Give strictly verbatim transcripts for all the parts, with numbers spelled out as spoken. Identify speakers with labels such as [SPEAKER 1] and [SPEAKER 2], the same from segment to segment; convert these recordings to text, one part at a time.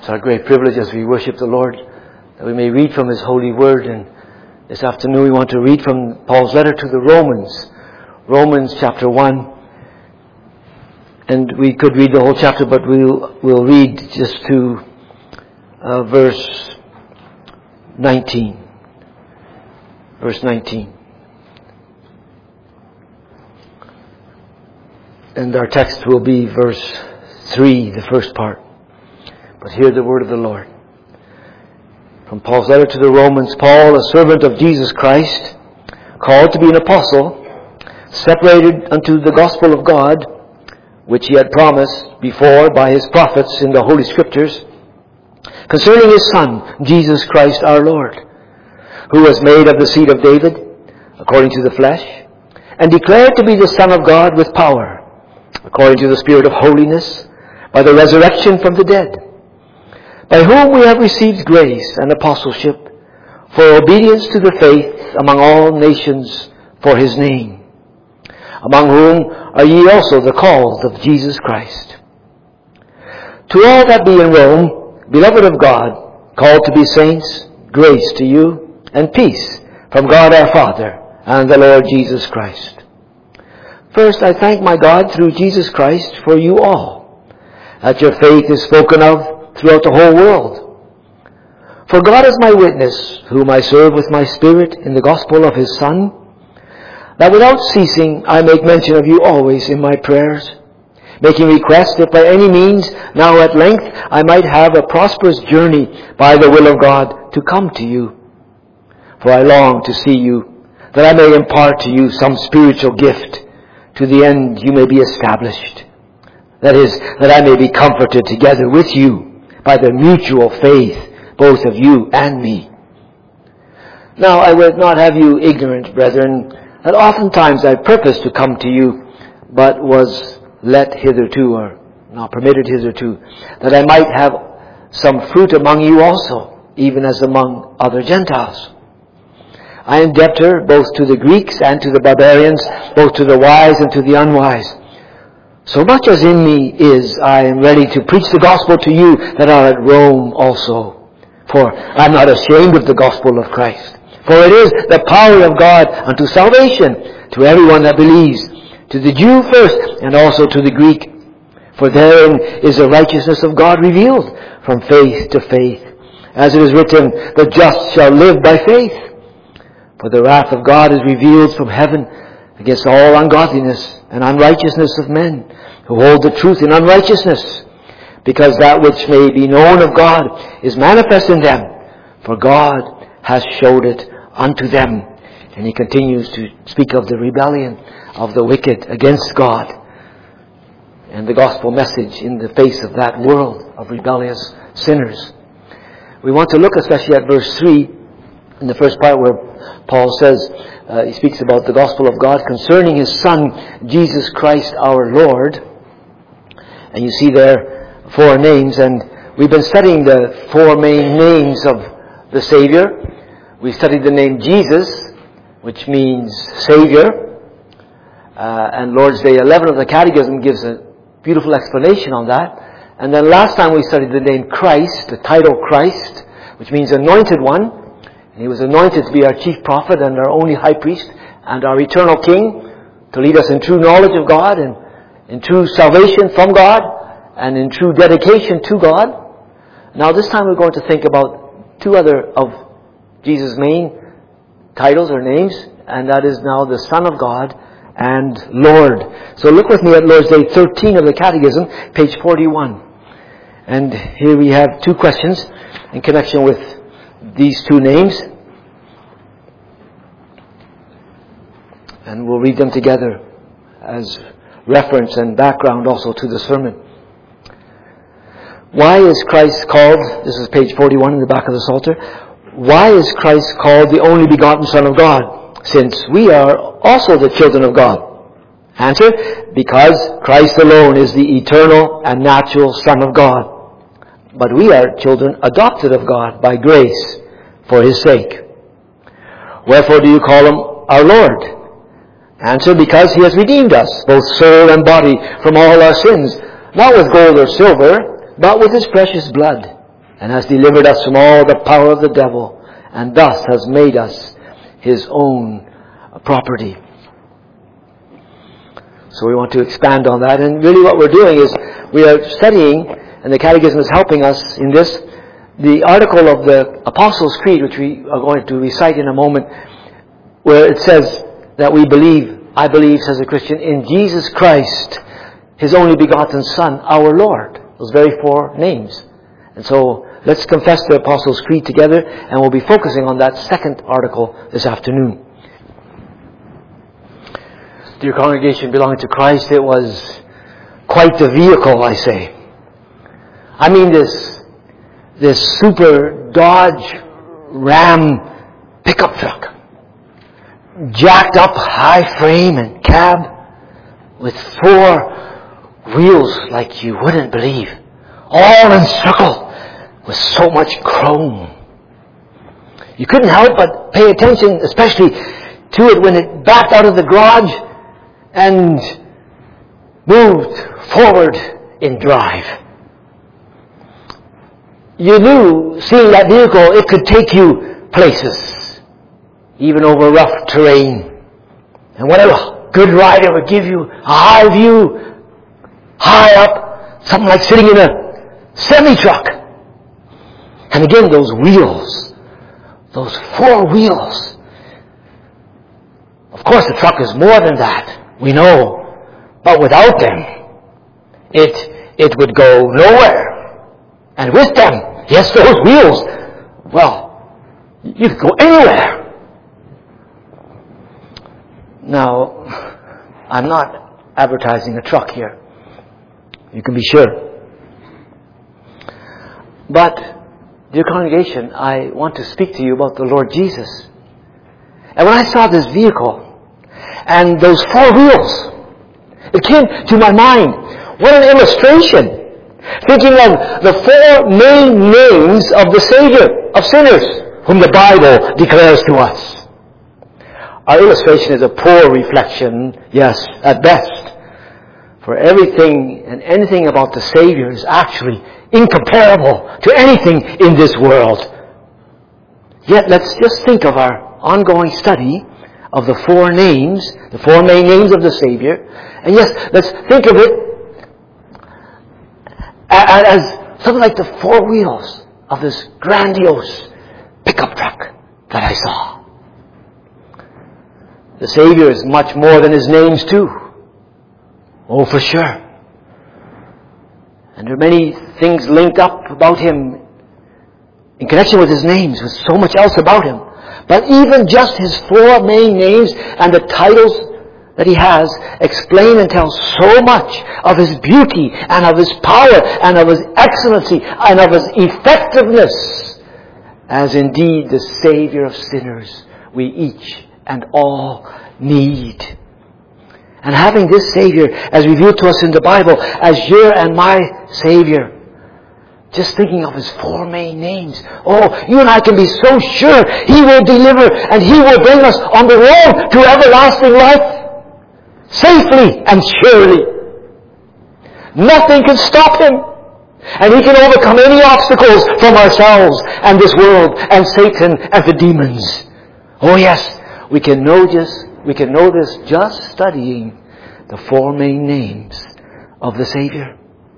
[SPEAKER 1] It's our great privilege as we worship the Lord that we may read from His holy word. And this afternoon we want to read from Paul's letter to the Romans. Romans chapter one. And we could read the whole chapter, but we'll, we'll read just to uh, verse nineteen. Verse nineteen. And our text will be verse three, the first part. But hear the word of the Lord. From Paul's letter to the Romans, Paul, a servant of Jesus Christ, called to be an apostle, separated unto the gospel of God, which he had promised before by his prophets in the Holy Scriptures, concerning his Son, Jesus Christ our Lord, who was made of the seed of David, according to the flesh, and declared to be the Son of God with power, according to the Spirit of holiness, by the resurrection from the dead, by whom we have received grace and apostleship for obedience to the faith among all nations for his name, among whom are ye also the called of Jesus Christ. To all that be in Rome, beloved of God, called to be saints, grace to you and peace from God our Father and the Lord Jesus Christ. First, I thank my God through Jesus Christ for you all, that your faith is spoken of throughout the whole world. For God is my witness, whom I serve with my spirit in the gospel of his Son, that without ceasing I make mention of you always in my prayers, making request if by any means now at length I might have a prosperous journey by the will of God to come to you. For I long to see you, that I may impart to you some spiritual gift, to the end you may be established. That is, that I may be comforted together with you by the mutual faith, both of you and me. Now I would not have you ignorant, brethren, that oftentimes I purposed to come to you, but was let hitherto, or not permitted hitherto, that I might have some fruit among you also, even as among other Gentiles. I am debtor both to the Greeks and to the barbarians, both to the wise and to the unwise. So much as in me is, I am ready to preach the gospel to you that are at Rome also. For I am not ashamed of the gospel of Christ. For it is the power of God unto salvation to everyone that believes, to the Jew first and also to the Greek. For therein is the righteousness of God revealed from faith to faith. As it is written, the just shall live by faith. For the wrath of God is revealed from heaven against all ungodliness and unrighteousness of men, who hold the truth in unrighteousness, because that which may be known of God is manifest in them, for God has showed it unto them. And he continues to speak of the rebellion of the wicked against God, and the gospel message in the face of that world of rebellious sinners. We want to look especially at verse three, in the first part where Paul says, uh, he speaks about the gospel of God concerning his Son, Jesus Christ our Lord. And you see there four names, and we've been studying the four main names of the Savior. We studied the name Jesus, which means Savior. Uh, and Lord's Day eleven of the Catechism gives a beautiful explanation on that. And then last time we studied the name Christ, the title Christ, which means anointed one. He was anointed to be our chief prophet and our only high priest and our eternal king, to lead us in true knowledge of God and in true salvation from God and in true dedication to God. Now this time we're going to think about two other of Jesus' main titles or names, and that is now the Son of God and Lord. So look with me at Lord's Day thirteen of the Catechism, page forty-one. And here we have two questions in connection with these two names, and we'll read them together as reference and background also to the sermon. Why is Christ called, this is page forty-one in the back of the Psalter, why is Christ called the only begotten Son of God, since we are also the children of God? Answer, because Christ alone is the eternal and natural Son of God. But we are children adopted of God by grace for his sake. Wherefore do you call him our Lord? Answer, because he has redeemed us, both soul and body, from all our sins, not with gold or silver, but with his precious blood, and has delivered us from all the power of the devil, and thus has made us His own property. So we want to expand on that. And really what we're doing is we are studying, and the Catechism is helping us in this, the article of the Apostles' Creed, which we are going to recite in a moment, where it says that we believe, I believe, says a Christian, in Jesus Christ, His only begotten Son, our Lord. Those very four names. And so let's confess the Apostles' Creed together, and we'll be focusing on that second article this afternoon. Dear congregation belonging to Christ, it was quite the vehicle, I say. I mean this, this super Dodge Ram pickup truck. Jacked up high frame and cab with four wheels like you wouldn't believe. All encircled with so much chrome. You couldn't help but pay attention, especially to it when it backed out of the garage and moved forward in drive. You knew, seeing that vehicle, it could take you places, even over rough terrain. And what a good rider would give you a high view, high up, something like sitting in a semi-truck. And again, those wheels, those four wheels. Of course, the truck is more than that. We know, but without them, it it would go nowhere. And with them, yes, those wheels, well, you could go anywhere. Now, I'm not advertising a truck here. You can be sure. But, dear congregation, I want to speak to you about the Lord Jesus. And when I saw this vehicle, and those four wheels, it came to my mind, what an illustration. Thinking of the four main names of the Savior of sinners, whom the Bible declares to us. Our illustration is a poor reflection, yes, at best. For everything and anything about the Savior is actually incomparable to anything in this world. Yet let's just think of our ongoing study of the four names, the four main names of the Savior. And yes, let's think of it as something like the four wheels of this grandiose pickup truck that I saw. The Savior is much more than His names too. Oh, for sure. And there are many things linked up about Him in connection with His names, with so much else about Him. But even just His four main names and the titles that He has explain and tell so much of His beauty and of His power and of His excellency and of His effectiveness as indeed the Savior of sinners we each and all need. And having this Savior as revealed to us in the Bible as your and my Savior, just thinking of His four main names. Oh, you and I can be so sure He will deliver and He will bring us on the road to everlasting life. Safely and surely. Nothing can stop Him. And He can overcome any obstacles from ourselves and this world and Satan and the demons. Oh yes, we can know this, we can know this just studying the four main names of the Savior.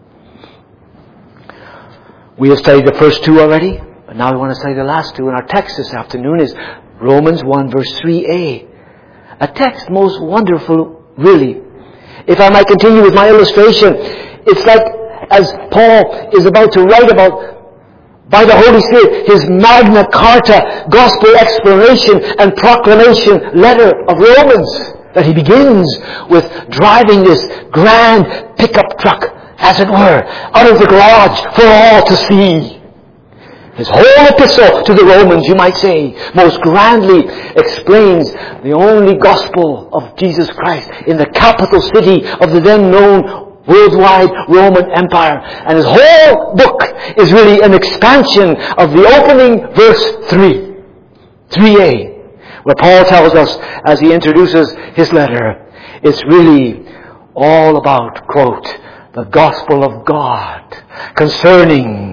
[SPEAKER 1] We have studied the first two already, but now we want to study the last two. And our text this afternoon is Romans one verse three a. A text most wonderful, really. If I might continue with my illustration, it's like as Paul is about to write about, by the Holy Spirit, his Magna Carta, gospel exploration and proclamation letter of Romans, that he begins with driving this grand pickup truck, as it were, out of the garage for all to see. His whole epistle to the Romans, you might say, most grandly explains the only gospel of Jesus Christ in the capital city of the then known worldwide Roman Empire. And his whole book is really an expansion of the opening verse three, three a, where Paul tells us as he introduces his letter, it's really all about, quote, the gospel of God concerning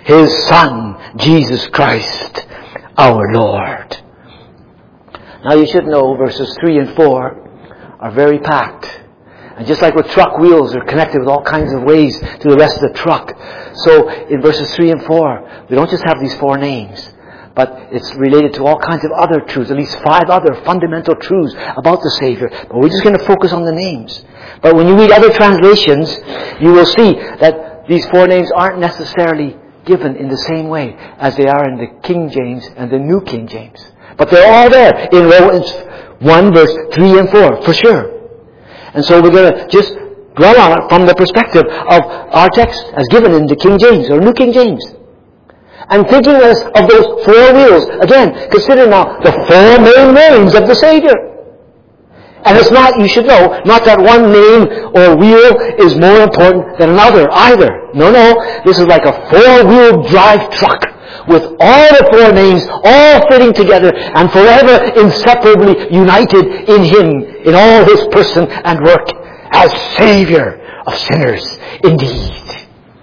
[SPEAKER 1] His Son, Jesus Christ, our Lord. Now you should know verses three and four are very packed. And just like with truck wheels are connected with all kinds of ways to the rest of the truck, so in verses three and four, we don't just have these four names, but it's related to all kinds of other truths, at least five other fundamental truths about the Savior. But we're just going to focus on the names. But when you read other translations, you will see that these four names aren't necessarily given in the same way as they are in the King James and the New King James. But they're all there in Romans one, verse three and four, for sure. And so we're going to just dwell on it from the perspective of our text as given in the King James or New King James. And thinking of those four wheels, again, consider now the four main names of the Savior. And it's not, you should know, not that one name or wheel is more important than another either. No, no. This is like a four-wheel drive truck with all the four names all fitting together and forever inseparably united in Him, in all His person and work as Savior of sinners indeed.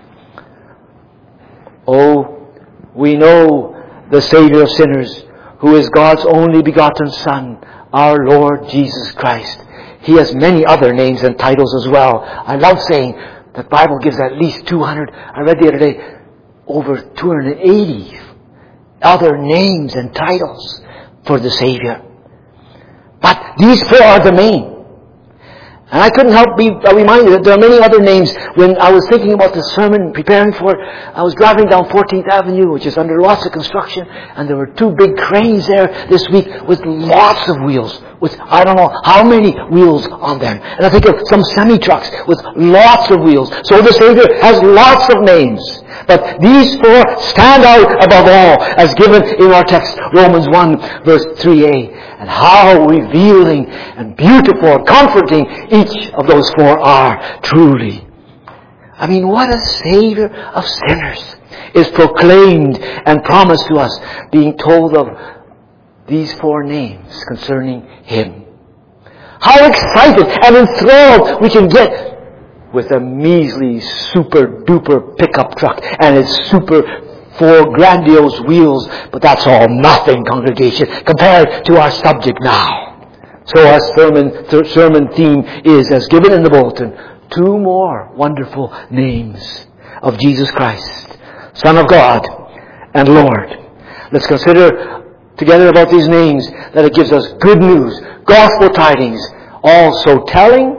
[SPEAKER 1] Oh, we know the Savior of sinners, who is God's only begotten Son, our Lord Jesus Christ. He has many other names and titles as well. I love saying the Bible gives at least two hundred. I read the other day over two hundred eighty other names and titles for the Savior. But these four are the main. And I couldn't help be reminded that there are many other names. When I was thinking about the sermon, preparing for it, I was driving down fourteenth Avenue, which is under lots of construction, and there were two big cranes there this week with lots of wheels, with I don't know how many wheels on them. And I think of some semi-trucks with lots of wheels. So the Savior has lots of names. But these four stand out above all, as given in our text, Romans one, verse three a. And how revealing and beautiful and comforting each of those four are, truly. I mean, what a Savior of sinners is proclaimed and promised to us, being told of these four names concerning Him. How excited and enthralled we can get with a measly, super-duper pickup truck and its super four grandiose wheels, but that's all nothing, congregation, compared to our subject now. So our sermon, th- sermon theme is, as given in the bulletin, two more wonderful names of Jesus Christ, Son of God and Lord. Let's consider together about these names, that it gives us good news, gospel tidings, all so telling,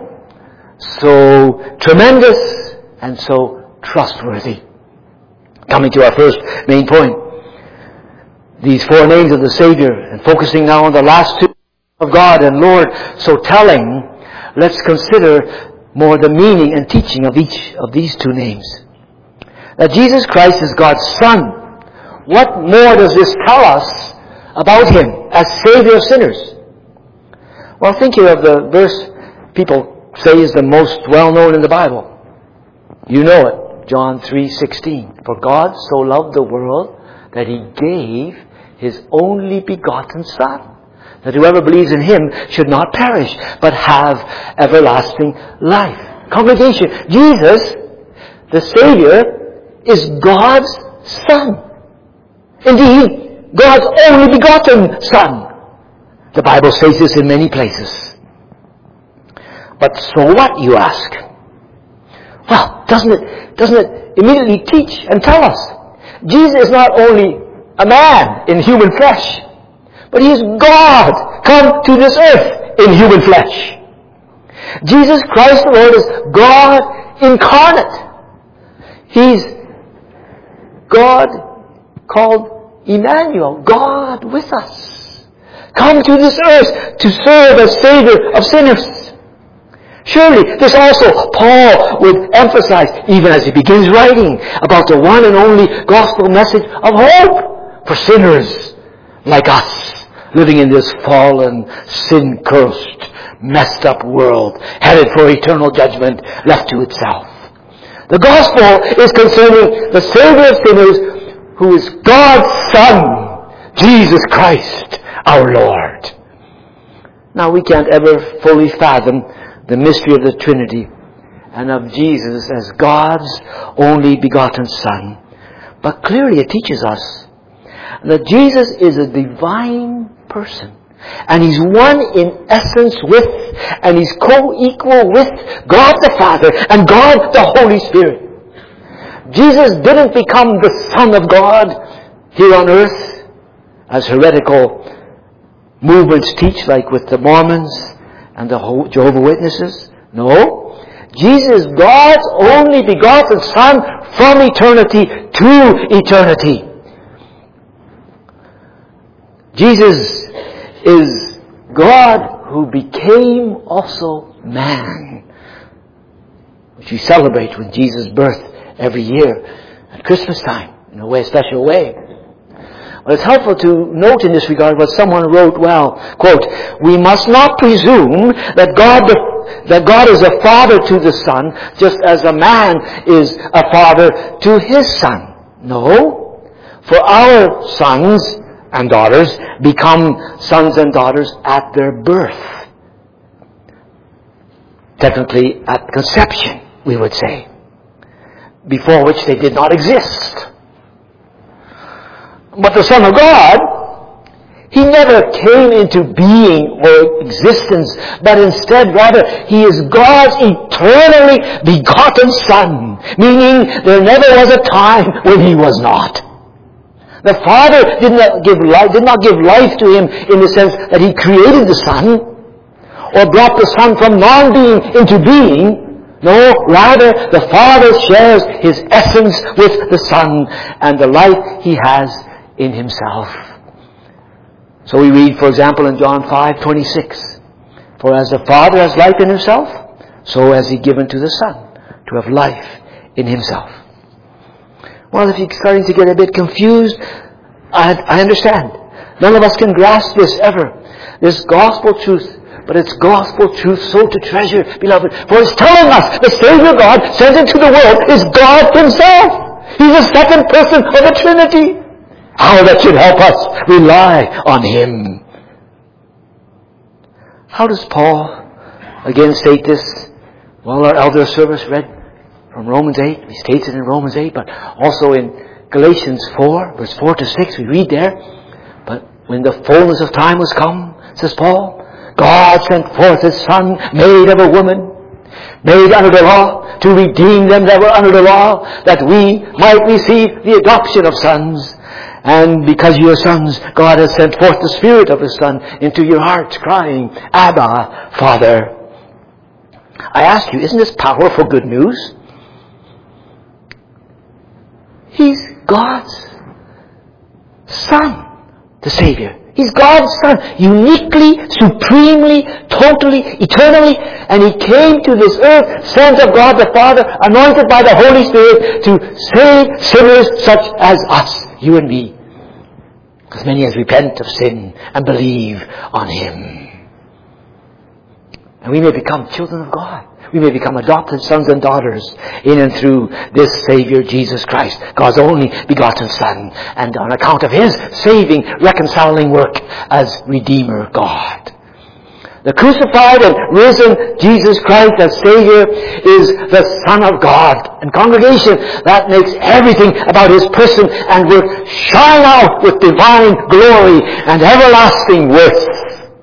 [SPEAKER 1] so tremendous, and so trustworthy. Coming to our first main point, these four names of the Savior, and focusing now on the last two, of God and Lord, so telling, let's consider more the meaning and teaching of each of these two names. That Jesus Christ is God's Son. What more does this tell us about Him as Savior of sinners? Well, think here of the verse people say is the most well-known in the Bible. You know it, John three sixteen. For God so loved the world that He gave His only begotten Son, that whoever believes in Him should not perish, but have everlasting life. Congregation, Jesus, the Savior, is God's Son. Indeed, God's only begotten Son. The Bible says this in many places. But so what, you ask? Well, doesn't it, doesn't it immediately teach and tell us? Jesus is not only a man in human flesh, but He is God come to this earth in human flesh. Jesus Christ the Lord is God incarnate. He's God called Emmanuel, God with us, come to this earth to serve as Savior of sinners. Surely this also Paul would emphasize, even as he begins writing about the one and only gospel message of hope for sinners like us, living in this fallen, sin-cursed, messed up world, headed for eternal judgment, left to itself. The gospel is concerning the Savior of sinners, who is God's Son, Jesus Christ, our Lord. Now, we can't ever fully fathom the mystery of the Trinity and of Jesus as God's only begotten Son. But clearly it teaches us that Jesus is a divine person. And He's one in essence with, and He's co-equal with God the Father and God the Holy Spirit. Jesus didn't become the Son of God here on earth, as heretical movements teach, like with the Mormons and the Jehovah's Witnesses. No. Jesus is God's only begotten Son from eternity to eternity. Jesus is God who became also man, which we celebrate with Jesus' birth every year at Christmas time in a way, special way. Well, it's helpful to note in this regard what someone wrote well. Quote, "We must not presume that God that God is a father to the Son, just as a man is a father to his son. No, for our sons and daughters become sons and daughters at their birth. Technically, at conception, we would say, before which they did not exist. But the Son of God, He never came into being or existence, but instead, rather, He is God's eternally begotten Son, meaning there never was a time when He was not. The Father did not give life, did not give life to Him in the sense that He created the Son, or brought the Son from non-being into being. No, rather, the Father shares His essence with the Son and the life He has in Himself. So we read, for example, in John five twenty-six, "For as the Father has life in Himself, so has He given to the Son to have life in Himself." Well, if you're starting to get a bit confused, I, I understand. None of us can grasp this ever. This gospel truth. But it's gospel truth so to treasure, beloved. For it's telling us the Savior God sent into the world is God Himself. He's the second person of the Trinity. How that should help us rely on Him. How does Paul again state this? Well, our elder service read from Romans eight. He states it in Romans eight, but also in Galatians four, verse four to six, we read there. "But when the fullness of time was come," says Paul, "God sent forth His Son, made of a woman, made under the law, to redeem them that were under the law, that we might receive the adoption of sons. And because you are sons, God has sent forth the Spirit of His Son into your hearts, crying, Abba, Father." I ask you, isn't this powerful good news? He's God's Son, the Savior. He's God's Son, uniquely, supremely, totally, eternally. And He came to this earth, sent of God the Father, anointed by the Holy Spirit to save sinners such as us, you and me. As many as repent of sin and believe on Him. And we may become children of God. We may become adopted sons and daughters in and through this Savior Jesus Christ, God's only begotten Son, and on account of His saving, reconciling work as Redeemer God. The crucified and risen Jesus Christ as Savior is the Son of God. And congregation, that makes everything about His person and work shine out with divine glory and everlasting worth.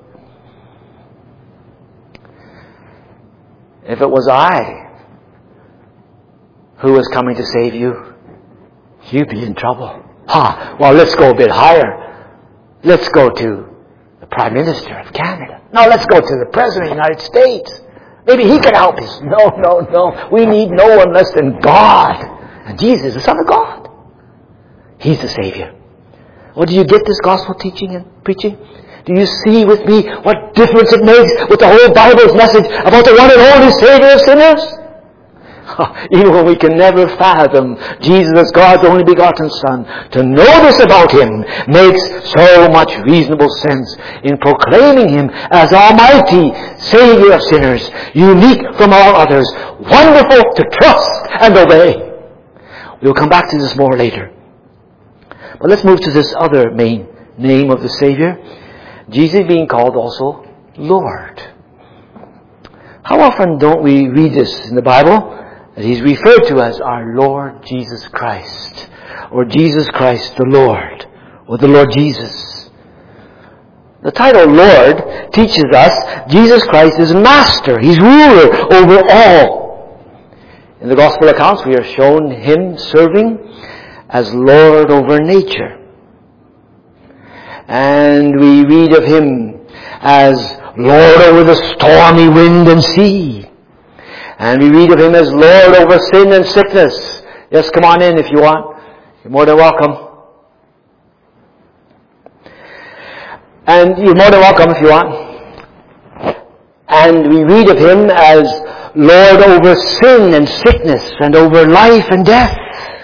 [SPEAKER 1] If it was I who was coming to save you, you'd be in trouble. Ha! Well, let's go a bit higher. Let's go to the Prime Minister of Canada. No, let's go to the President of the United States. Maybe he can help us. No, no, no. We need no one less than God. And Jesus is the Son of God. He's the Savior. Well, do you get this gospel teaching and preaching? Do you see with me what difference it makes with the whole Bible's message about the one and only Savior of sinners? Even when we can never fathom Jesus as God's only begotten Son, to know this about Him makes so much reasonable sense in proclaiming Him as Almighty Savior of sinners, unique from all others, wonderful to trust and obey. We'll come back to this more later. But let's move to this other main name of the Savior. Jesus being called also Lord. How often don't we read this in the Bible? That He's referred to as our Lord Jesus Christ. or Jesus Christ the Lord, or the Lord Jesus. The title Lord teaches us Jesus Christ is Master. He's ruler over all. In the Gospel accounts, we are shown Him serving as Lord over nature. And we read of Him as Lord over the stormy wind and sea. And we read of Him as Lord over sin and sickness. Yes, come on in if you want. You're more than welcome. And you're more than welcome if you want. And we read of Him as Lord over sin and sickness and over life and death.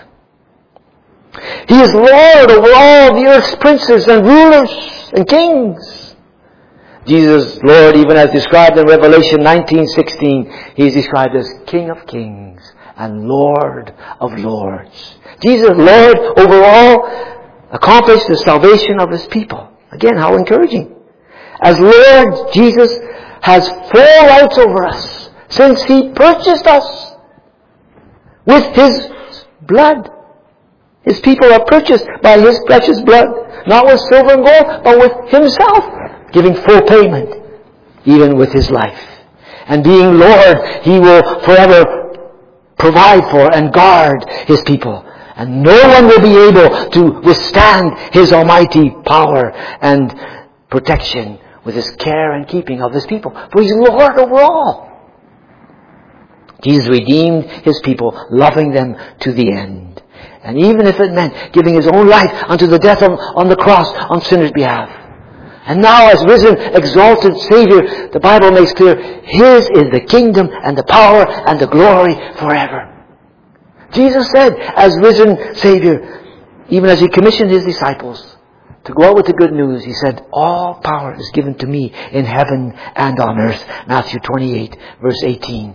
[SPEAKER 1] He is Lord over all the earth's princes and rulers and kings. Jesus, Lord, even as described in Revelation nineteen sixteen, He is described as King of kings and Lord of lords. Jesus, Lord over all, accomplished the salvation of His people. Again, how encouraging. As Lord, Jesus has full rights over us since He purchased us with His blood. His people are purchased by His precious blood, not with silver and gold, but with Himself, giving full payment, even with His life. And being Lord, He will forever provide for and guard His people. And no one will be able to withstand His almighty power and protection with His care and keeping of His people. For He's Lord over all. Jesus redeemed His people, loving them to the end. And even if it meant giving His own life unto the death on, on the cross on sinners' behalf. And now as risen, exalted Savior, the Bible makes clear, His is the kingdom and the power and the glory forever. Jesus said, as risen Savior, even as He commissioned His disciples to go out with the good news, He said, all power is given to me in heaven and on earth. Matthew twenty-eight, verse eighteen.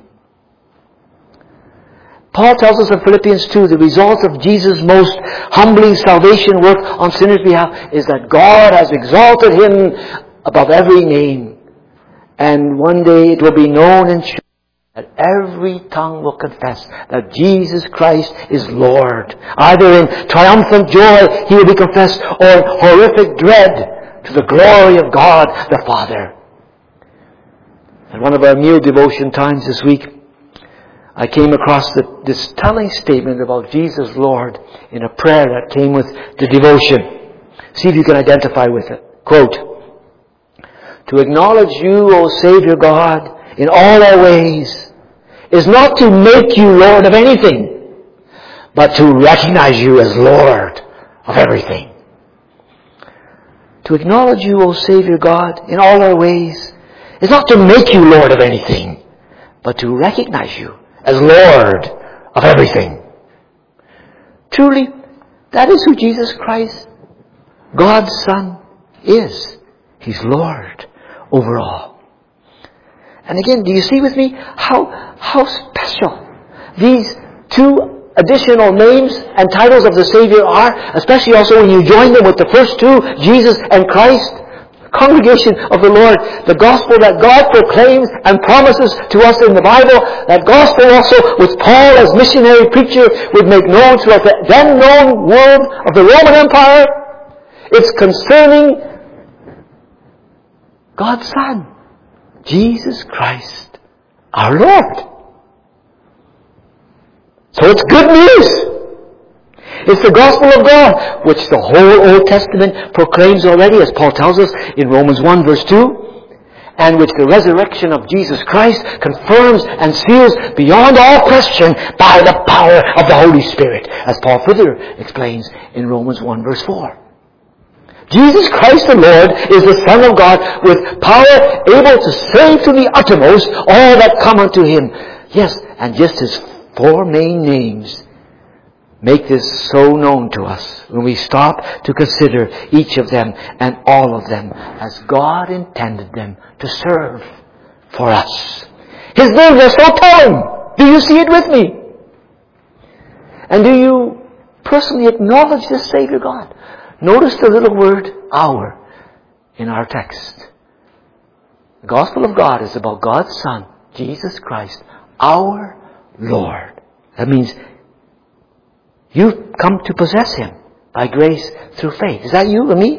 [SPEAKER 1] Paul tells us in Philippians two, the result of Jesus' most humbling salvation work on sinners' behalf is that God has exalted Him above every name. And one day it will be known and sure that every tongue will confess that Jesus Christ is Lord. Either in triumphant joy He will be confessed, or in horrific dread to the glory of God the Father. At one of our meal devotion times this week, I came across the, this telling statement about Jesus Lord in a prayer that came with the devotion. See if you can identify with it. Quote, to acknowledge You, O Savior God, in all our ways is not to make You Lord of anything, but to recognize You as Lord of everything. To acknowledge You, O Savior God, in all our ways is not to make You Lord of anything, but to recognize You as Lord of everything. Truly, that is who Jesus Christ, God's Son, is. He's Lord over all. And again, do you see with me how, how special these two additional names and titles of the Savior are, especially also when you join them with the first two, Jesus and Christ? Congregation of the Lord, the gospel that God proclaims and promises to us in the Bible, that gospel also which Paul as missionary preacher would make known throughout the then known world of the Roman Empire. It's concerning God's Son, Jesus Christ, our Lord. So it's good news. It's the gospel of God, which the whole Old Testament proclaims already, as Paul tells us in Romans one verse two, and which the resurrection of Jesus Christ confirms and seals beyond all question by the power of the Holy Spirit, as Paul further explains in Romans one verse four. Jesus Christ the Lord is the Son of God with power able to save to the uttermost all that come unto Him. Yes, and just His four main names make this so known to us when we stop to consider each of them and all of them as God intended them to serve for us. His names are so telling. Do you see it with me? And do you personally acknowledge this Savior God? Notice the little word, our, in our text. The gospel of God is about God's Son, Jesus Christ, our Lord. That means You've come to possess Him by grace through faith. Is that you or me?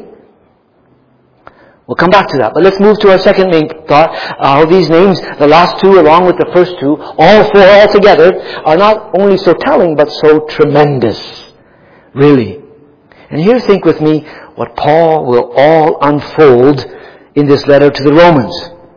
[SPEAKER 1] We'll come back to that. But let's move to our second main thought. How uh, these names, the last two along with the first two, all four all together, are not only so telling, but so tremendous. Really. And here think with me what Paul will all unfold in this letter to the Romans.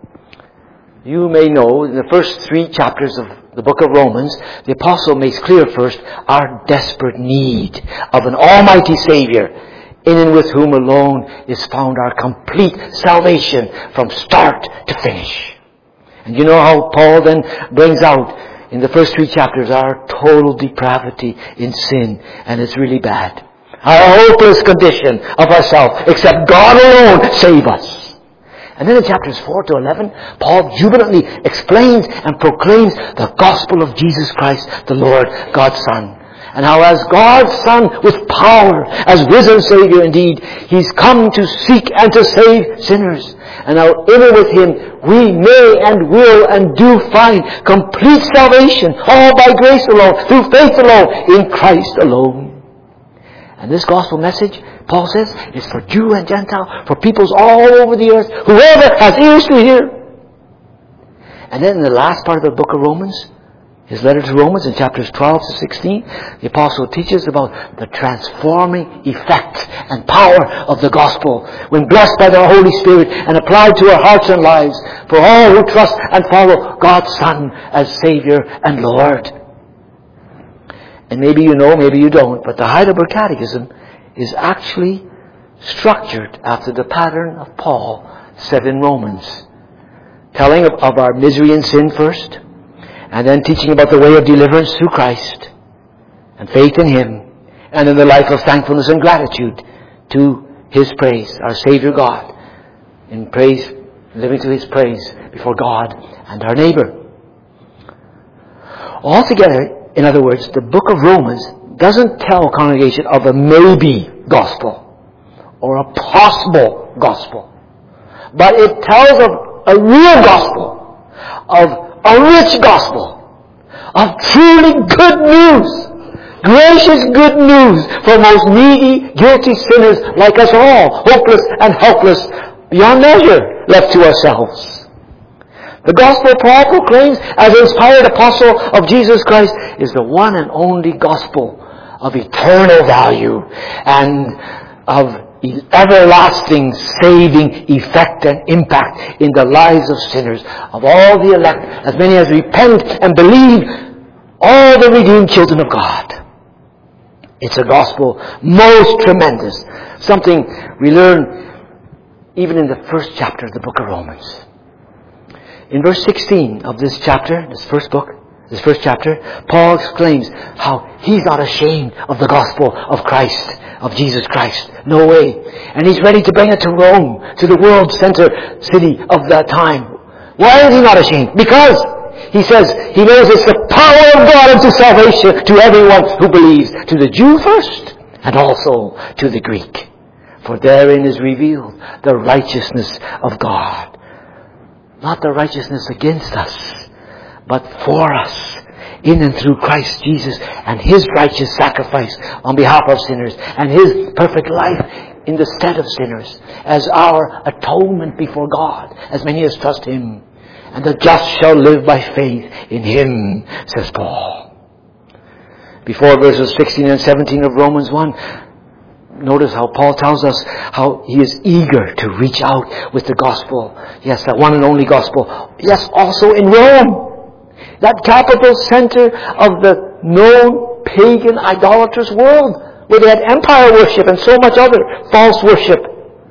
[SPEAKER 1] You may know in the first three chapters of the book of Romans, the apostle makes clear first our desperate need of an almighty Savior, in and with whom alone is found our complete salvation from start to finish. And you know how Paul then brings out in the first three chapters our total depravity in sin, and it's really bad. Our hopeless condition of ourselves, except God alone save us. And then in chapters four to eleven, Paul jubilantly explains and proclaims the gospel of Jesus Christ, the Lord, God's Son. And how as God's Son with power, as risen Savior indeed, He's come to seek and to save sinners. And how in with Him we may and will and do find complete salvation, all by grace alone, through faith alone, in Christ alone. And this gospel message, Paul says, is for Jew and Gentile, for peoples all over the earth, whoever has ears to hear. And then in the last part of the book of Romans, his letter to Romans in chapters twelve to sixteen, the apostle teaches about the transforming effect and power of the gospel when blessed by the Holy Spirit and applied to our hearts and lives for all who trust and follow God's Son as Savior and Lord. And maybe you know, maybe you don't, but the Heidelberg Catechism is actually structured after the pattern of Paul said in Romans, telling of, of our misery and sin first, and then teaching about the way of deliverance through Christ and faith in Him, and in the life of thankfulness and gratitude to His praise, our Savior God, in praise, living to His praise before God and our neighbor. Altogether, in other words, the book of Romans doesn't tell a congregation of a maybe gospel or a possible gospel, but it tells of a real gospel, of a rich gospel, of truly good news, gracious good news for most needy, guilty sinners like us all, hopeless and helpless beyond measure, left to ourselves. The gospel Paul proclaims as inspired apostle of Jesus Christ is the one and only gospel of eternal value and of everlasting saving effect and impact in the lives of sinners, of all the elect, as many as repent and believe, all the redeemed children of God. It's a gospel most tremendous, something we learn even in the first chapter of the book of Romans. In verse sixteen of this chapter, this first book, this first chapter, Paul exclaims how he's not ashamed of the gospel of Christ, of Jesus Christ. No way. And he's ready to bring it to Rome, to the world center city of that time. Why is he not ashamed? Because he says he knows it's the power of God unto salvation to everyone who believes, to the Jew first and also to the Greek. For therein is revealed the righteousness of God. Not the righteousness against us, but for us, in and through Christ Jesus and His righteous sacrifice on behalf of sinners and His perfect life in the stead of sinners as our atonement before God, as many as trust Him. And the just shall live by faith in Him, says Paul. Before verses sixteen and seventeen of Romans one, notice how Paul tells us how he is eager to reach out with the gospel. Yes, that one and only gospel. Yes, also in Rome. That capital center of the known pagan idolatrous world, where they had empire worship and so much other false worship.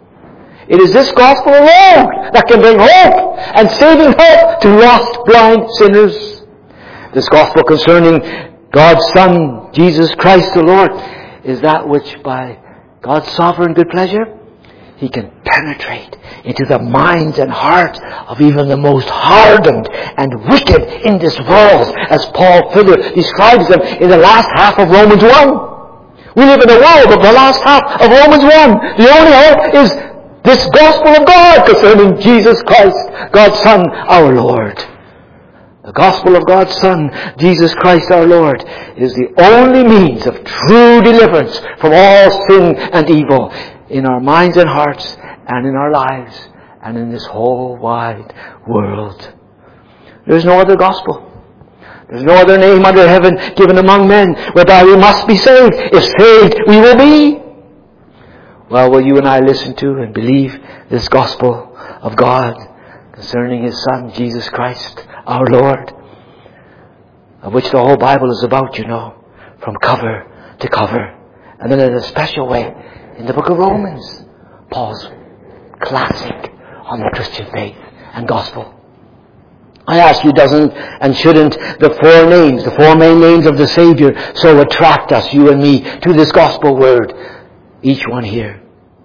[SPEAKER 1] It is this gospel alone that can bring hope and saving hope to lost, blind sinners. This gospel concerning God's Son, Jesus Christ the Lord, is that which by God's sovereign good pleasure, He can penetrate into the minds and hearts of even the most hardened and wicked in this world, as Paul further describes them in the last half of Romans one. We live in a world of the last half of Romans one. The only hope is this gospel of God concerning Jesus Christ, God's Son, our Lord. The The gospel of God's Son, Jesus Christ our Lord, is the only means of true deliverance from all sin and evil in our minds and hearts and in our lives and in this whole wide world. There is no other gospel. There is no other name under heaven given among men whereby we must be saved. If saved, we will be. Well, will you and I listen to and believe this gospel of God concerning His Son, Jesus Christ, our Lord, of which the whole Bible is about, you know, from cover to cover. And then in a special way, in the book of Romans, Paul's classic on the Christian faith and gospel. I ask you, doesn't and shouldn't the four names, the four main names of the Savior, so attract us, you and me, to this gospel word, each one here?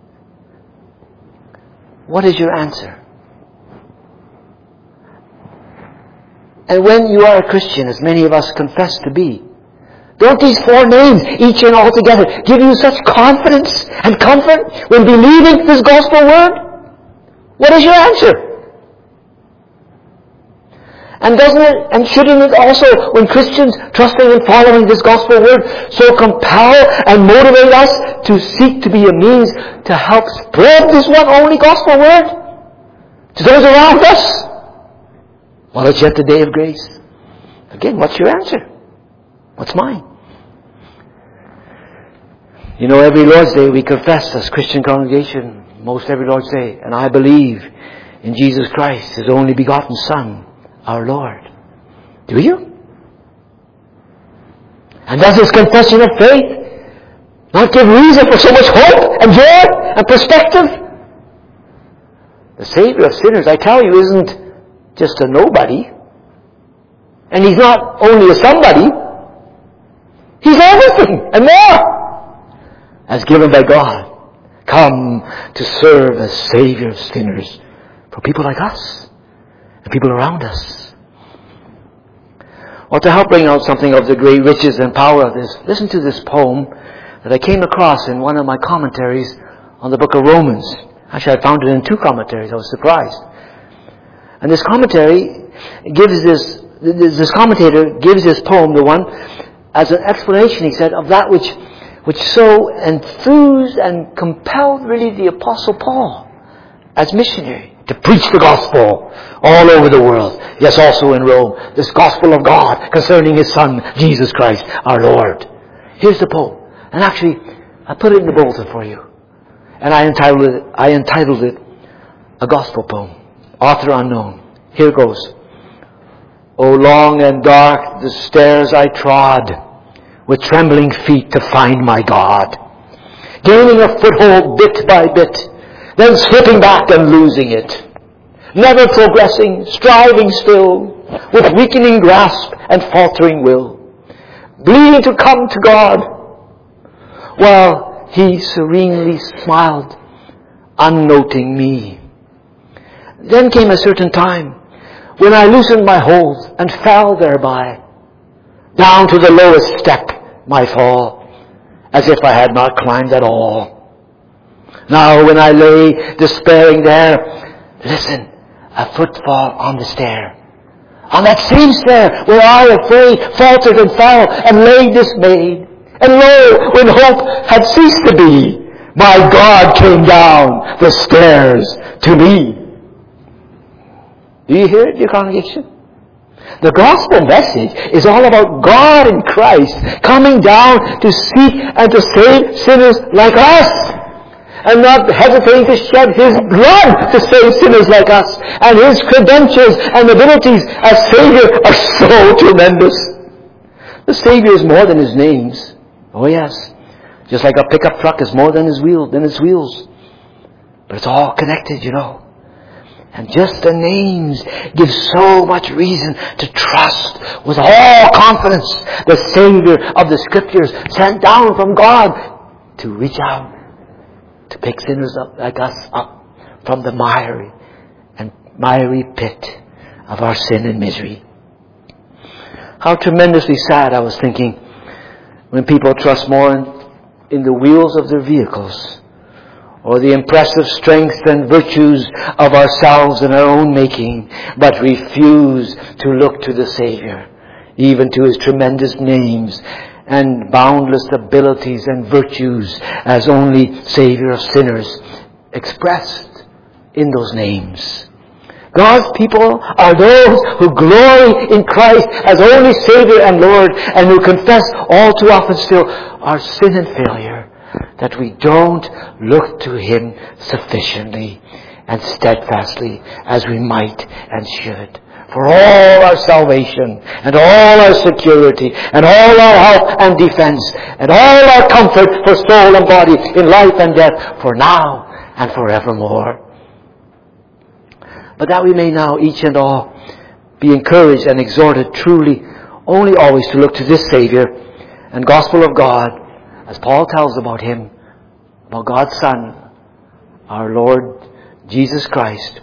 [SPEAKER 1] What is your answer? And when you are a Christian, as many of us confess to be, don't these four names, each and all together, give you such confidence and comfort when believing this gospel word? What is your answer? And doesn't it, and shouldn't it also, when Christians trusting and following this gospel word, so compel and motivate us to seek to be a means to help spread this one only gospel word to those around us while it's yet the day of grace? Again, what's your answer? What's mine? You know, every Lord's Day we confess as Christian congregation, most every Lord's Day, and I believe in Jesus Christ, His only begotten Son, our Lord. Do you? And does this confession of faith not give reason for so much hope and joy and perspective? The Savior of sinners, I tell you, isn't just a nobody. And He's not only a somebody. He's everything and more, as given by God, come to serve as Savior of sinners for people like us and people around us. Well, to help bring out something of the great riches and power of this, listen to this poem that I came across in one of my commentaries on the book of Romans. Actually, I found it in two commentaries. I was surprised. And this commentary gives this, this commentator gives this poem, the one, as an explanation, he said, of that which, which so enthused and compelled really the Apostle Paul as missionary to preach the gospel all over the world. Yes, also in Rome. This gospel of God concerning His Son, Jesus Christ, our Lord. Here's the poem. And actually, I put it in the bulletin for you. And I entitled it, I entitled it, A Gospel Poem. Author unknown. Here goes. O long and dark the stairs I trod, with trembling feet to find my God. Gaining a foothold bit by bit, then slipping back and losing it. Never progressing, striving still, with weakening grasp and faltering will. Bleeding to come to God, while He serenely smiled, unnoting me. Then came a certain time when I loosened my hold and fell thereby, down to the lowest step my fall, as if I had not climbed at all. Now when I lay despairing there, listen, a footfall on the stair. On that same stair where I afraid faltered and fell and lay dismayed. And lo, when hope had ceased to be, my God came down the stairs to me. Do you hear it, dear congregation? The gospel message is all about God in Christ coming down to seek and to save sinners like us, and not hesitating to shed His blood to save sinners like us. And His credentials and abilities as Savior are so tremendous. The Savior is more than His names. Oh yes. Just like a pickup truck is more than his wheel, than its wheels. But it's all connected, you know. And just the names give so much reason to trust with all confidence the Savior of the Scriptures sent down from God to reach out, to pick sinners up like us up from the miry and miry pit of our sin and misery. How tremendously sad, I was thinking, when people trust more in, in the wheels of their vehicles or the impressive strength and virtues of ourselves and our own making, but refuse to look to the Savior, even to His tremendous names and boundless abilities and virtues as only Savior of sinners, expressed in those names. God's people are those who glory in Christ as only Savior and Lord, and who confess all too often still our sin and failure, that we don't look to Him sufficiently and steadfastly as we might and should. For all our salvation and all our security and all our help and defense and all our comfort for soul and body in life and death, for now and forevermore. But that we may now each and all be encouraged and exhorted truly only always to look to this Savior and gospel of God, as Paul tells about Him, about God's Son, our Lord Jesus Christ.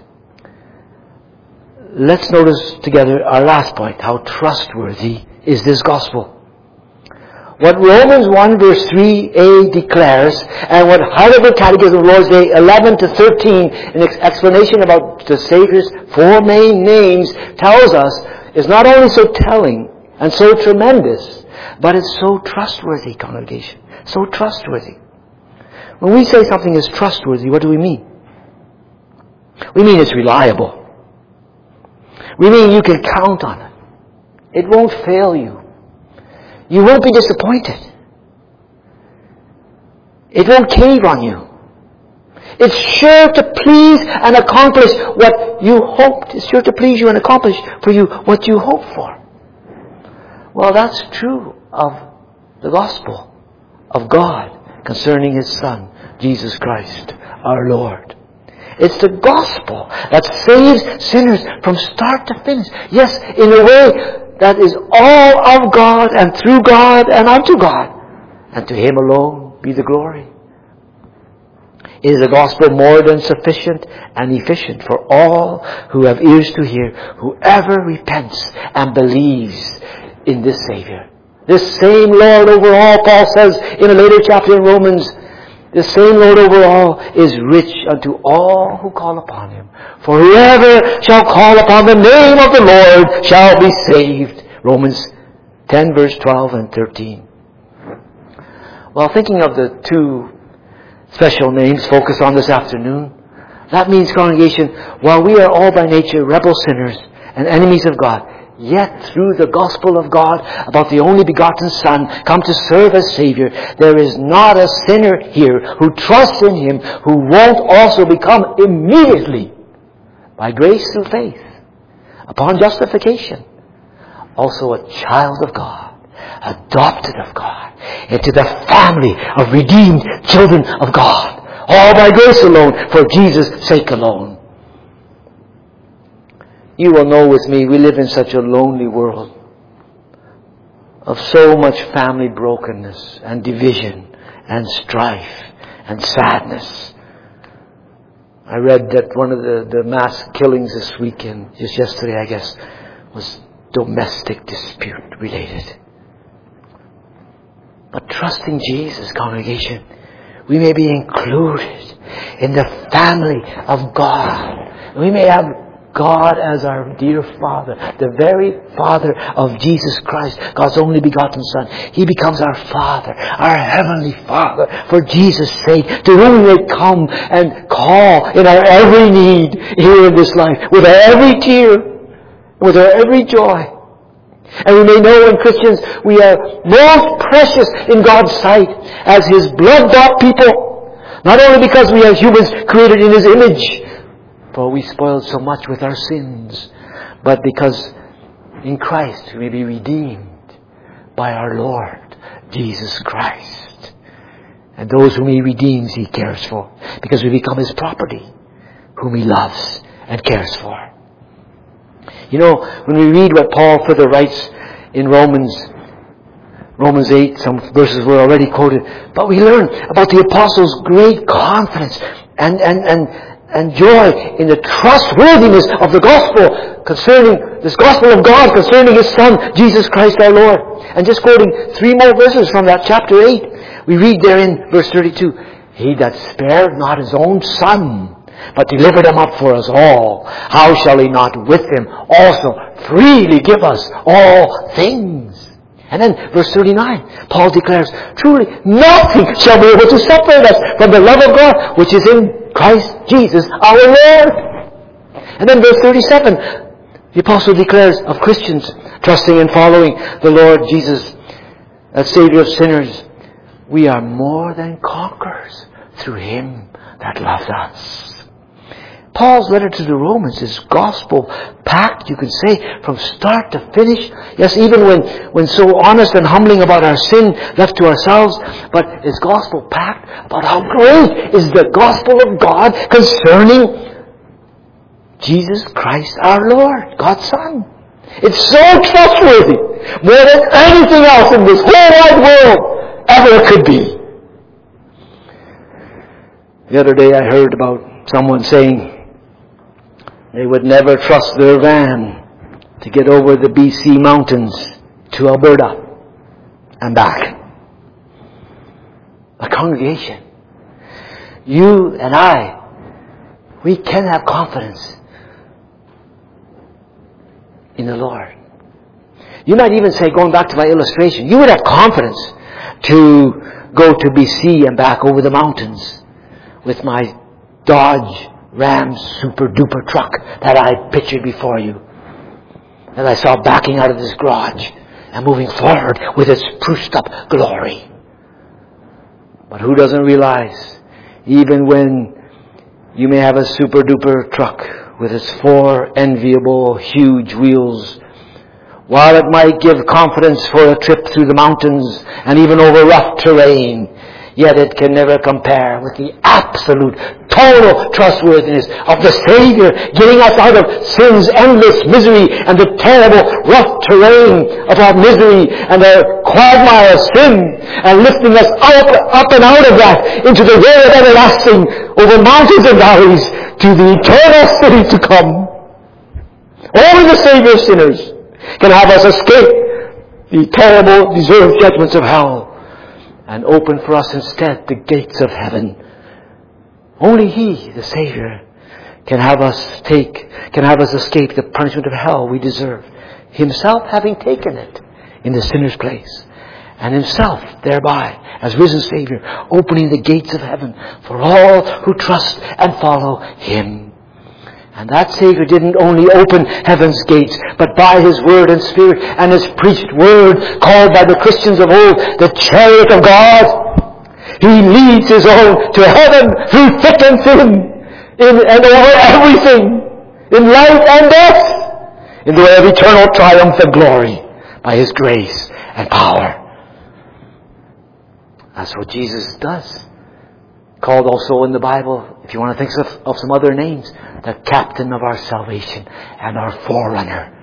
[SPEAKER 1] Let's notice together our last point. How trustworthy is this gospel? What Romans one verse three a declares, and what Heidelberg Catechism of Lord's Day eleven to thirteen, in explanation about the Savior's four main names, tells us, is not only so telling and so tremendous, but it's so trustworthy, congregation. So trustworthy. When we say something is trustworthy, what do we mean? We mean it's reliable. We mean you can count on it. It won't fail you. You won't be disappointed. It won't cave on you. It's sure to please and accomplish what you hoped. It's sure to please you and accomplish for you what you hope for. Well, that's true of the gospel of God concerning His Son, Jesus Christ, our Lord. It's the gospel that saves sinners from start to finish. Yes, in a way that is all of God and through God and unto God. And to Him alone be the glory. It is a gospel more than sufficient and efficient for all who have ears to hear, whoever repents and believes in this Savior. This same Lord over all, Paul says in a later chapter in Romans, the same Lord over all is rich unto all who call upon Him. For whoever shall call upon the name of the Lord shall be saved. Romans ten verse twelve and thirteen. Well, thinking of the two special names focused on this afternoon, that means, congregation, while we are all by nature rebel sinners and enemies of God, yet through the gospel of God about the only begotten Son come to serve as Savior, there is not a sinner here who trusts in Him who won't also become immediately, by grace through faith, upon justification, also a child of God, adopted of God, into the family of redeemed children of God, all by grace alone, for Jesus' sake alone. You will know with me, we live in such a lonely world of so much family brokenness and division and strife and sadness. I read that one of the, the mass killings this weekend, just yesterday I guess, was domestic dispute related. But trusting Jesus, congregation, we may be included in the family of God. We may have God as our dear Father, the very Father of Jesus Christ, God's only begotten Son. He becomes our Father, our Heavenly Father, for Jesus' sake, to whom we may come and call in our every need here in this life, with our every tear, with our every joy. And we may know in Christians we are most precious in God's sight as His blood-bought people, not only because we are humans created in His image, for we spoiled so much with our sins, but because in Christ we may be redeemed by our Lord Jesus Christ. And those whom He redeems, He cares for, because we become His property, whom He loves and cares for. You know, when we read what Paul further writes in Romans, Romans eight, some verses were already quoted, but we learn about the apostles' great confidence and, and, and, and joy in the trustworthiness of the gospel concerning this gospel of God concerning His Son, Jesus Christ our Lord. And just quoting three more verses from that chapter eight, we read there in verse thirty-two, He that spared not his own Son, but delivered him up for us all, how shall he not with him also freely give us all things? And then verse thirty-nine, Paul declares, truly nothing shall be able to separate us from the love of God, which is in Christ Jesus our Lord. And then verse thirty-seven, the apostle declares of Christians trusting and following the Lord Jesus as Savior of sinners, we are more than conquerors through Him that loved us. Paul's letter to the Romans is gospel-packed, you could say, from start to finish. Yes, even when, when so honest and humbling about our sin left to ourselves, but it's gospel-packed about how great is the gospel of God concerning Jesus Christ our Lord, God's Son. It's so trustworthy, more than anything else in this whole wide world ever could be. The other day I heard about someone saying they would never trust their van to get over the B C mountains to Alberta and back. A congregation, you and I, we can have confidence in the Lord. You might even say, going back to my illustration, you would have confidence to go to B C and back over the mountains with my Dodge Ram super duper truck that I pictured before you, that I saw backing out of this garage and moving forward with its spruced up glory. But who doesn't realize, even when you may have a super duper truck with its four enviable huge wheels, while it might give confidence for a trip through the mountains and even over rough terrain, yet it can never compare with the absolute, total trustworthiness of the Savior getting us out of sin's endless misery and the terrible rough terrain of our misery and our quagmire of sin, and lifting us up, up and out of that into the way of everlasting, over mountains and valleys, to the eternal city to come. Only the Savior of sinners can have us escape the terrible, deserved judgments of hell and open for us instead the gates of heaven. Only He, the Savior, can have us take, can have us escape the punishment of hell we deserve, Himself having taken it in the sinner's place, and Himself thereby, as risen Savior, opening the gates of heaven for all who trust and follow Him. And that Savior didn't only open heaven's gates, but by His Word and Spirit and His preached Word, called by the Christians of old the chariot of God, He leads His own to heaven through thick and thin, in and over everything, in life and death, in the way of eternal triumph and glory, by His grace and power. That's what Jesus does. Called also in the Bible, if you want to think of, of some other names, the captain of our salvation and our forerunner.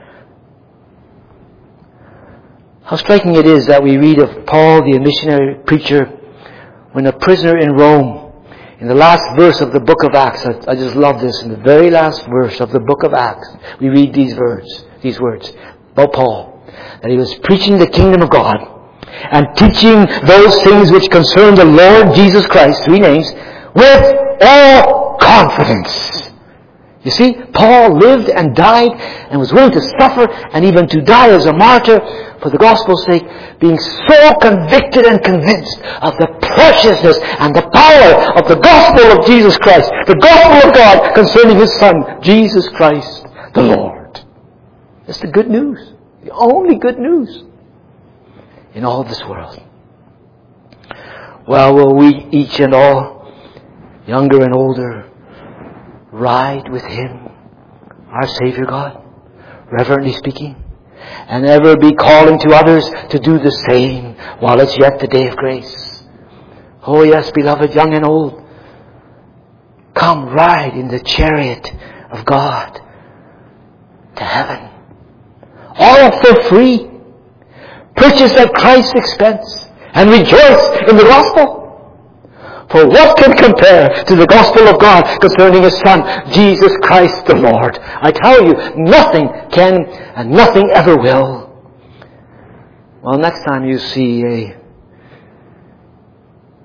[SPEAKER 1] How striking it is that we read of Paul, the missionary preacher, when a prisoner in Rome, in the last verse of the book of Acts, I, I just love this, in the very last verse of the book of Acts, we read these words, these words about Paul, that he was preaching the kingdom of God and teaching those things which concern the Lord Jesus Christ, three names, with all confidence. You see, Paul lived and died and was willing to suffer and even to die as a martyr for the gospel's sake, being so convicted and convinced of the preciousness and the power of the gospel of Jesus Christ, the gospel of God concerning His Son, Jesus Christ the Lord. That's the good news, the only good news in all this world. Well, will we each and all, younger and older, ride with Him, our Savior God, reverently speaking, and ever be calling to others to do the same while it's yet the day of grace? Oh yes, beloved, young and old, come ride in the chariot of God to heaven. All for free. Purchase at Christ's expense and rejoice in the gospel. For what can compare to the gospel of God concerning His Son, Jesus Christ the Lord? I tell you, nothing can and nothing ever will. Well, next time you see a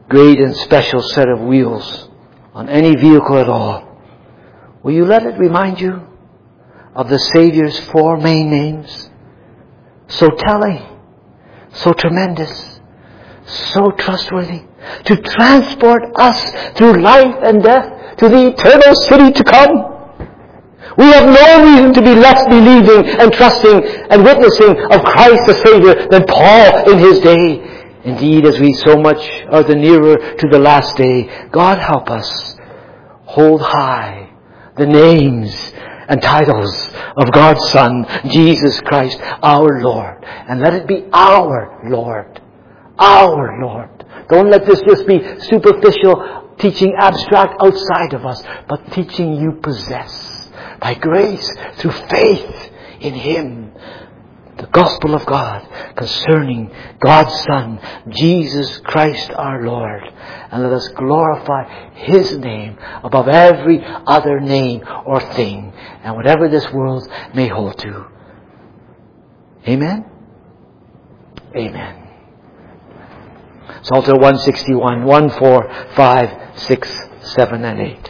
[SPEAKER 1] great and special set of wheels on any vehicle at all, will you let it remind you of the Savior's four main names? So telling, so tremendous, so trustworthy, to transport us through life and death to the eternal city to come. We have no reason to be less believing and trusting and witnessing of Christ the Savior than Paul in his day. Indeed, as we so much are the nearer to the last day, God help us hold high the names and titles of God's Son, Jesus Christ, our Lord. And let it be our Lord. Our Lord. Don't let this just be superficial teaching, abstract outside of us, but teaching you possess by grace through faith in Him. The gospel of God concerning God's Son, Jesus Christ our Lord. And let us glorify His name above every other name or thing, and whatever this world may hold to. Amen? Amen. Psalter one sixty-one, one, four, five, six, seven, and eight.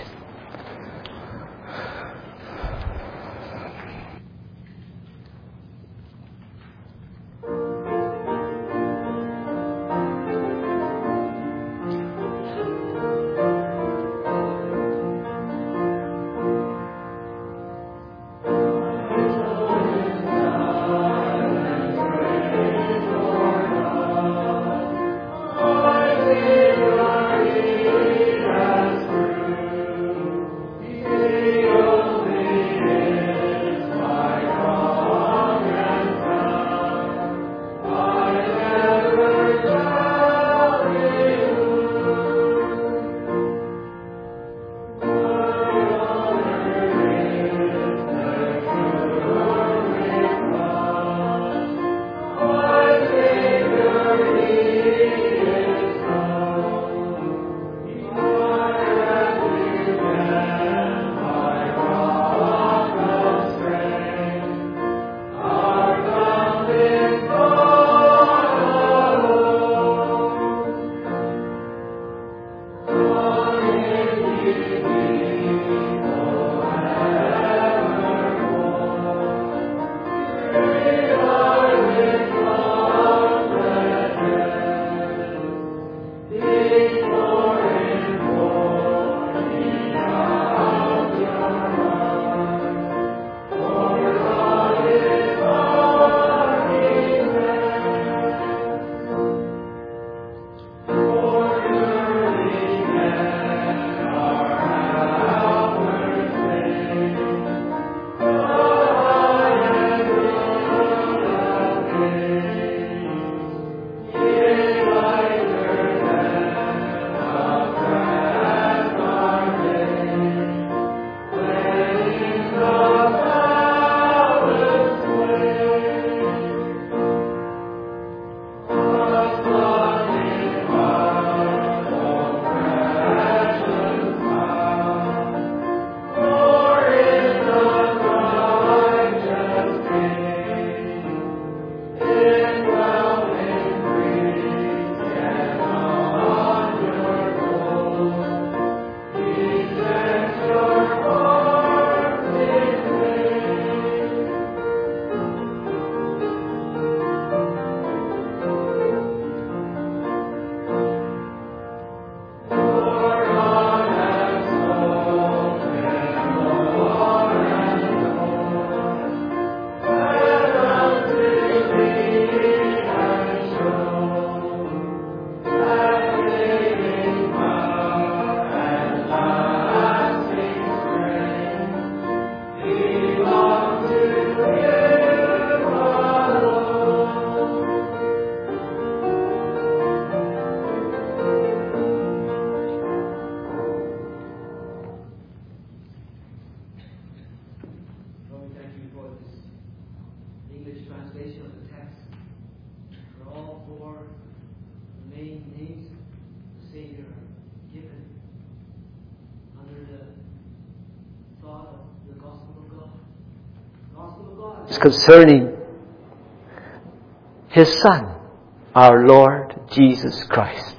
[SPEAKER 1] Concerning His Son, our Lord Jesus Christ.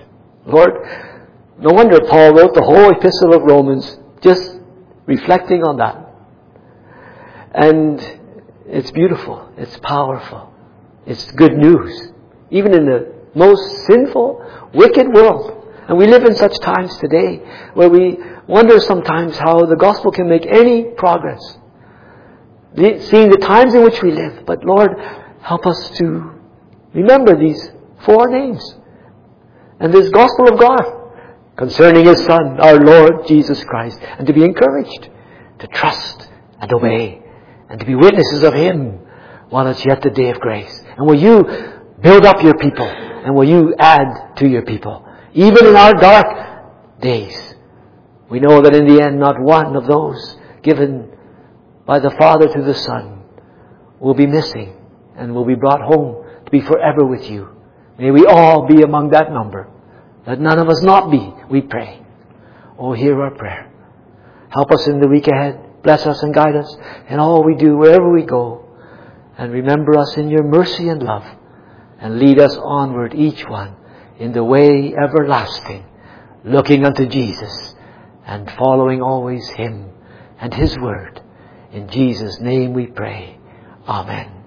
[SPEAKER 1] Lord, no wonder Paul wrote the whole epistle of Romans just reflecting on that. And it's beautiful. It's powerful. It's good news. Even in the most sinful, wicked world. And we live in such times today where we wonder sometimes how the gospel can make any progress. Seeing the times in which we live. But Lord, help us to remember these four names. And this gospel of God concerning His Son, our Lord Jesus Christ. And to be encouraged, to trust and obey. And to be witnesses of Him while it's yet the day of grace. And will you build up your people? And will you add to your people? Even in our dark days. We know that in the end, not one of those given by the Father to the Son will be missing and will be brought home to be forever with you. May we all be among that number. Let none of us not be, we pray. Oh, hear our prayer. Help us in the week ahead. Bless us and guide us in all we do, wherever we go. And remember us in your mercy and love. And lead us onward, each one, in the way everlasting, looking unto Jesus and following always Him and His Word. In Jesus' name we pray. Amen.